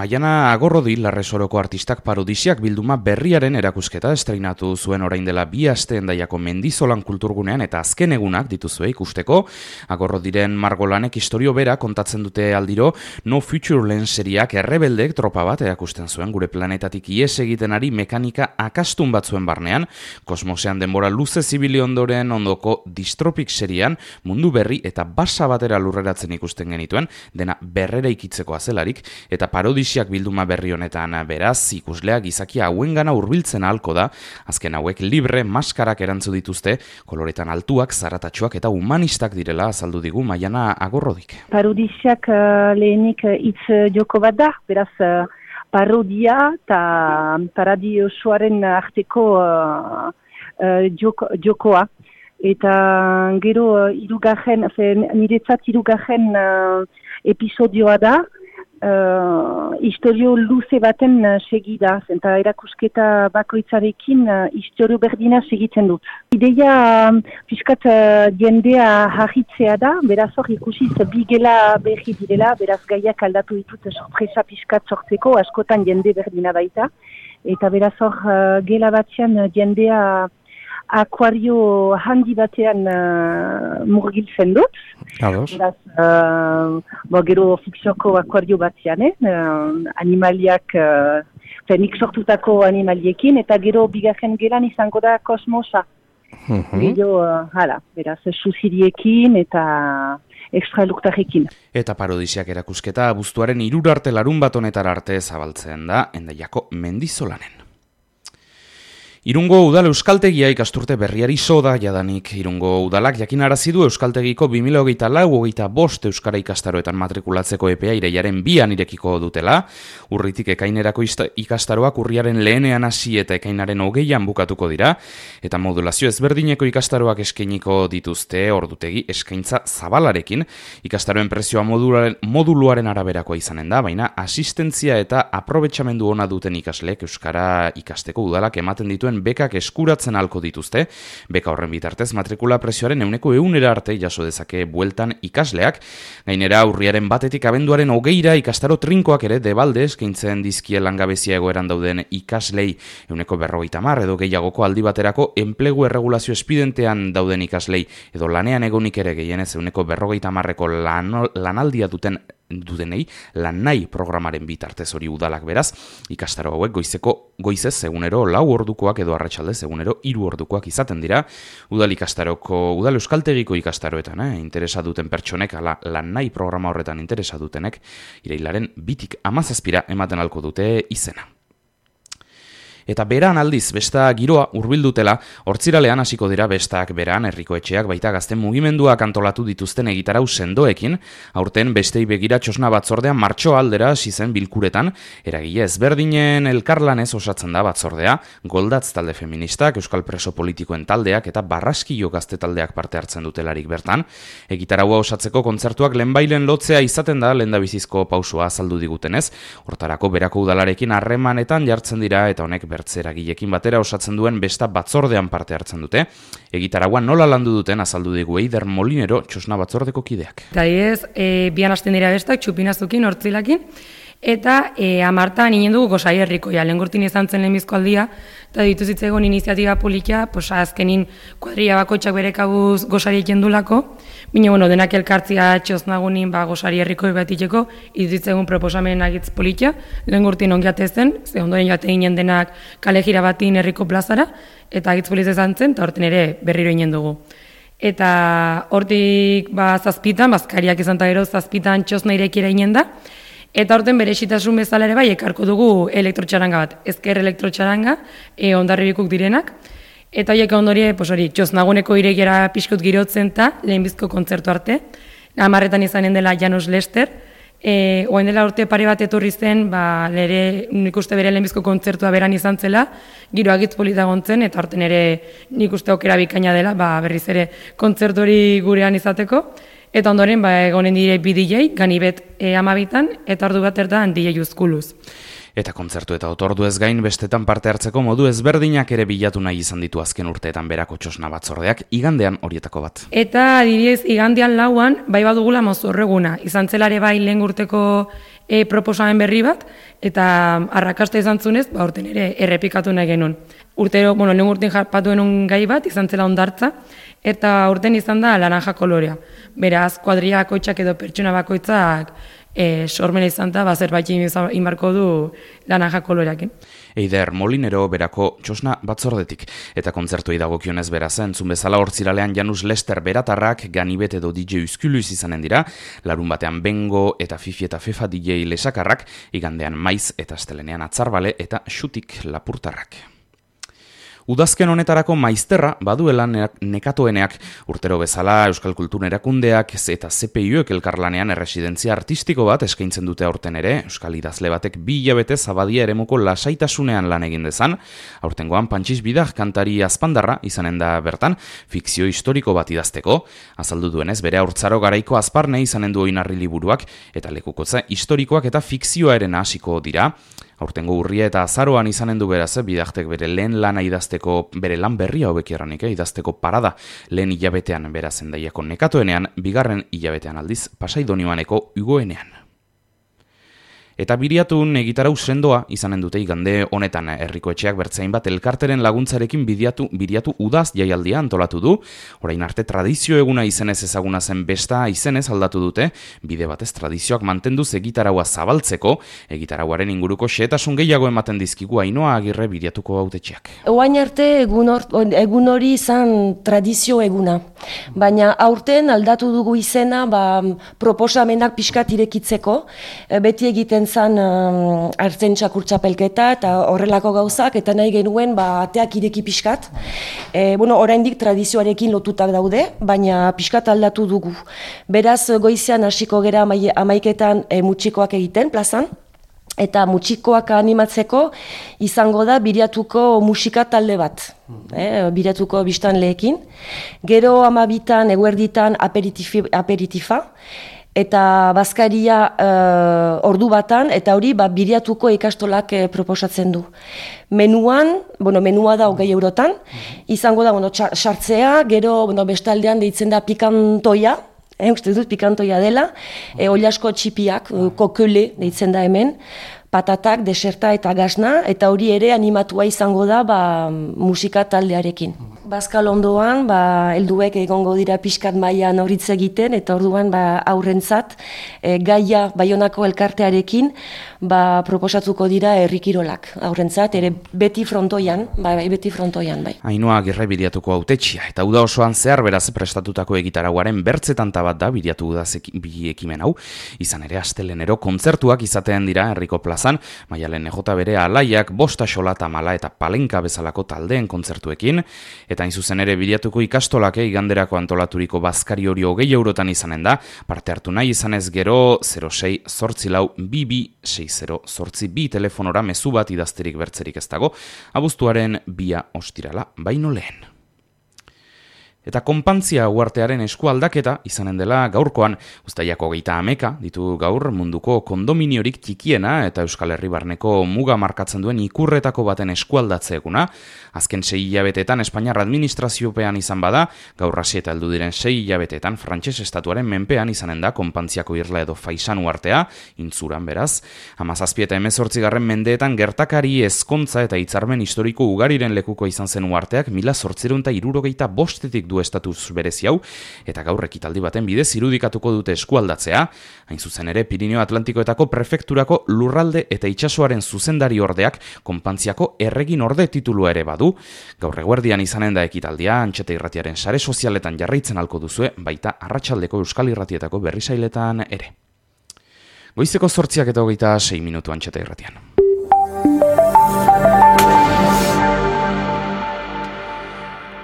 Maiana Agorrodi Larresoroko artistak parodisiak bilduma berriaren erakusketa estreinatu zuen orain dela 2 aste Hendaiako Mendizolan kulturgunean eta azken egunak dituzue ikusteko. Agorrodiren margolanek istorio bera kontatzen dute aldiro, No Future Lens seriak errebeldek tropa bat erakusten zuen gure planetatik ihes egiten ari mekanika akastun batzuen barnean, kosmosean denbora luze zibili ondoren ondoko Dystropik serian mundu berri eta basa batera lurreratzen ikusten genituen, dena berrera ikitzeko azelarik, eta parodisiak bilduma berri honetan beraz, ikusleak gizakia hauengana hurbiltzen ahalko da, azken hauek libre maskarak erantzu dituzte, koloretan altuak, zaratatsuak eta humanistak direla azaldu digu Maiana Agorrodik. Parodisiak lehenik hitz joko bat da, beraz parodia eta paradiosoaren arteko jokoa. Eta gero niretzat hirugarren episodioa da, istorio luze baten segida, eta erakusketa bakoitzarekin istorio berdina segitzen dut. Ideia piskat jendea harritzea da, beraz hor ikusiz bi gela berri direla, beraz gaiak aldatu ditut sorpresa piskat sortzeko, askotan jende berdina baita, eta beraz hor gela batzean jendea akuario handi batean murgiltzen dut. Beraz, gero fikzioko akuario batean, animaliak, nik sortutako animaliekin, eta gero bigarren gelan izango da kosmosa. Gero, beraz, suziriekin eta ekstraluktarekin. Eta parodisiak erakusketa abuztuaren 3 arte larunbat honetara arte zabaltzen da Hendaiako Mendizolanen. Irungo Udal Euskaltegia ikasturte berriari soda jadanik. Irungo Udalak jakinarazi du Euskaltegiko 2024-25 euskara ikastaroetan matrikulatzeko epea irailaren 2an irekiko dutela. Urritik ekainerako ikastaroak urriaren 1ean hasi eta ekainaren 20an bukatuko dira. Eta modulazio ezberdineko ikastaroak eskainiko dituzte ordutegi eskaintza zabalarekin. Ikastaroen prezioa moduluaren araberakoa izanen da, baina asistentzia eta aprobetxamendu ona duten ikasleek euskara ikasteko Udalak ematen dituen bekak eskuratzen ahalko dituzte. Beka horren bitartez matrikula prezioaren 100% arte jaso dezake bueltan ikasleak. Gainera urriaren 1etik abenduaren 20ra ikastaro trinkoak ere debalde eskaintzen dizkie langabezia egoeran dauden ikaslei 50% edo gehiagoko aldi baterako enplegu erregulazio espidentean dauden ikaslei edo lanean egonik ere gehienez 50%eko lanaldia dutenei lanai programaren bitartez hori Udalak beraz, ikastaro hauek goizez egunero 4 ordukoak edo arratsaldez egunero 3 ordukoak izaten dira. Udal Euskaltegiko ikastaroetan, interesa duten pertsonek, lanai programa horretan interesa dutenek, irailaren 2tik 17ra ematen ahalko dute izena. Eta beran aldiz, besta giroa hurbildutela, hortziralean hasiko dira bestak beran, herriko etxeak baita gazten mugimenduak antolatu dituzten egitarau sendoekin, aurten bestei begira txosna batzordea martxo aldera hasi zen bilkuretan, eragile ezberdinen elkarlanez osatzen da batzordea, Goldatz talde feministak, Euskal Preso Politikoen taldeak eta Barraskilo gazte taldeak parte hartzen dutelarik bertan. Egitaraua osatzeko kontzertuak lehenbailen lotzea izaten da lehendabizizko pausua azaldu digutenez, hortarako berako udalarekin harremanetan jartzen dira eta honek bertzeragilekin batera osatzen duen besta batzordean parte hartzen dute. Egitaragua nola landu duten azaldu digu Eider Molinero txosna batzordeko kideak. Eta bian hasten dira bestak, txupinazukin, hortzilakin, eta amartan inen dugu Gosari herrikoia, lehengurtin izan zen lehenbizko aldia, eta dituzitzegon iniziatiba polikia, azkenin kuadria bakoitzak bere kabuz Gosari ekendulako, bine, denak elkartzia txosnagunin Gosari herrikoi bat itxeko, dituzitzegon proposamen agitz polikia, lehengurtin ongiate zen, ze ondoren joate inen denak kale gira batin herriko plazara, eta agitz poliz izan zen, eta horten ere berriro inen dugu. Eta hortik zazpitan, bazkariak izan eta gero zazpitan txosna irekiera inen da, eta horten berezitasun bezala ere bai ekarko dugu elektrotxaranga bat, ezker elektrotxaranga, ondarribikuk direnak, eta horiek ondorie, txosnaguneko irekiera pixkot girotzen eta lehenbizko kontzertu arte, 10etan izanen dela Janus Lester, oain dela urte pare bat etorri zen, nik uste bere lehenbizko kontzertua beran izan zela, giro agitz polita gontzen, eta horten ere nik uste okera bikaina dela, berriz ere kontzertu hori gurean izateko, eta ondoren egonen dire bi DJ, Ganibet 12an, eta ordu bat erdan DJ Uzkuluz. Eta kontzertu eta otordu ez gain bestetan parte hartzeko modu ezberdinak ere bilatu nahi izan ditu azken urteetan berako txosna batzordeak, igandean horietako bat. Eta adibidez igandean 4an bai badugula mozorreguna, izan zelare bai lehen urteko proposamen berri bat, eta arrakasta izan zunez, urten ere errepikatu nahi genuen. Urtero, lehen urten jarpatu genuen gai bat, izan zela hondartza, eta urten izan da laranja kolorea. Beraz, kuadrilla bakoitzak edo pertsona bakoitzak sormena izan da, zerbait inbarko du laranja koloreakin. Eider Molinero berako txosna batzordetik. Eta kontzertuei dagokionez beraz, entzun bezala hortziralean Janus Lester beratarrak, Ganibet edo DJ Uzkuluiz izanen dira, larun batean Bengo eta Fifi eta Fefa DJ Lesakarrak, igandean Maiz eta astelenean Atzarbale eta Xutik Lapurtarrak. Udazken honetarako maizterra baduela nekatoeneak, urtero bezala Euskal Kultur Erakundeak eta CPIUek elkarlanean erresidentzia artistiko bat eskaintzen dute aurten ere, Euskal idazle batek 2 hilabete Zabadia eremuko lasaitasunean lan egin dezan, aurtengoan Pantxis Bidak kantari azpandarra izanen da bertan, fikzio historiko bat idazteko, azaldu duenez bere haurtzaro garaiko azparne izanen du oinarri liburuak, eta lekukotza historikoak eta fikzioaren hasiko dira. Aurtengo urria eta azaroan izanen du beraz, Bidaktek bere lehen lana idazteko, bere lan berria hobekierranik, idazteko parada lehen hilabetean beraz Hendaiako nekatoenean, bigarren hilabetean aldiz Pasaidonioaneko ugoenean. Eta Biriatun egitarau sendoa izanen dute igande honetan herriko etxeak bertzein bat elkarteren laguntzarekin Biriatu udaz jaialdia antolatu du. Orain arte tradizio eguna izenez ezaguna zen besta izenez aldatu dute, bide batez tradizioak mantenduz egitaraua zabaltzeko, egitarauaren inguruko xehetasun gehiago ematen dizkigu Ainhoa Agirre Biriatuko hautetxeak. Orain arte egun hori izan tradizio eguna, baina aurten aldatu dugu izena proposamenak pixkat irekitzeko, beti egiten zan hartzen txakurtxapelketa eta horrelako gauzak, eta nahi genuen ateak ireki pixkat. Oraindik tradizioarekin lotutak daude, baina pixkat aldatu dugu. Beraz, goizean hasiko gera 11:00 mutxikoak egiten plazan, eta mutxikoak animatzeko izango da Biriatuko musika talde bat. Biriatuko biztanleekin. Gero 12:00 eguerditan aperitifa, eta bazkaria ordu batan, eta hori Biriatuko ikastolak proposatzen du. Menua da 20 eurotan, izango da sartzea, gero bestaldean deitzen da pikantoia, uste dut pikantoia dela, oliasko txipiak, kokele deitzen da hemen, patatak, deserta eta gasna, eta hori ere animatua izango da musika taldearekin. Bazkal ondoan, helduek egongo dira pixkat mailan horitz egiten, eta orduan aurrentzat gaia Baionako elkartearekin proposatuko dira herrikirolak aurrentzat, ere beti frontoian, bai. Ainhoa Agirre Biriatuko hautetxia, eta uda osoan zehar beraz prestatutako egitarauaren bertzetan bat da Biriatu udaz bi ekimen hau, izan ere astelenero kontzertuak izatean dira herriko plazan, Maialen EJ bere alaiak, Bosta Xolata Mala eta Palenka bezalako taldeen kontzertuekin, eta hain zuzen ere Biriatuko ikastolak iganderako antolaturiko bazkari hori 20 eurotan izanen da, parte hartu nahi izanez gero 06 zortzilau 2260 telefonora mezu bat idazterik bertzerik ez dago, abuztuaren 2 ostirala baino lehen. Eta konpantzia uartearen eskualdaketa izanen dela gaurkoan, Uztailako 30 ditu gaur munduko kondominiorik txikiena eta Euskal Herri barneko muga markatzen duen ikurretako baten eskualdatze eguna. Azken 6 hilabeteetan Espainiar administraziopean izan bada, gaur hasi eta heldu diren 6 hilabeteetan frantses estatuaren menpean izanen da konpantziako irla edo faisan uartea, intzuran beraz. 17 eta 18 mendeetan gertakari ezkontza eta hitzarmen historiko ugariren lekuko izan zen uarteak 1865 du estatus berezi hau, eta gaur ekitaldi baten bidez irudikatuko dute eskualdatzea, hain zuzen ere Pirineo Atlantikoetako prefekturako lurralde eta itsasoaren zuzendari ordeak konpantziako erregin orde titulua ere badu. Gaur eguerdian izanen da ekitaldia, Antxeta Irratiaren sare sozialetan jarraitzen halko duzue, baita arratsaldeko Euskal Irratietako berrisailetan ere. Goizeko 8:26 Antxeta Irratian.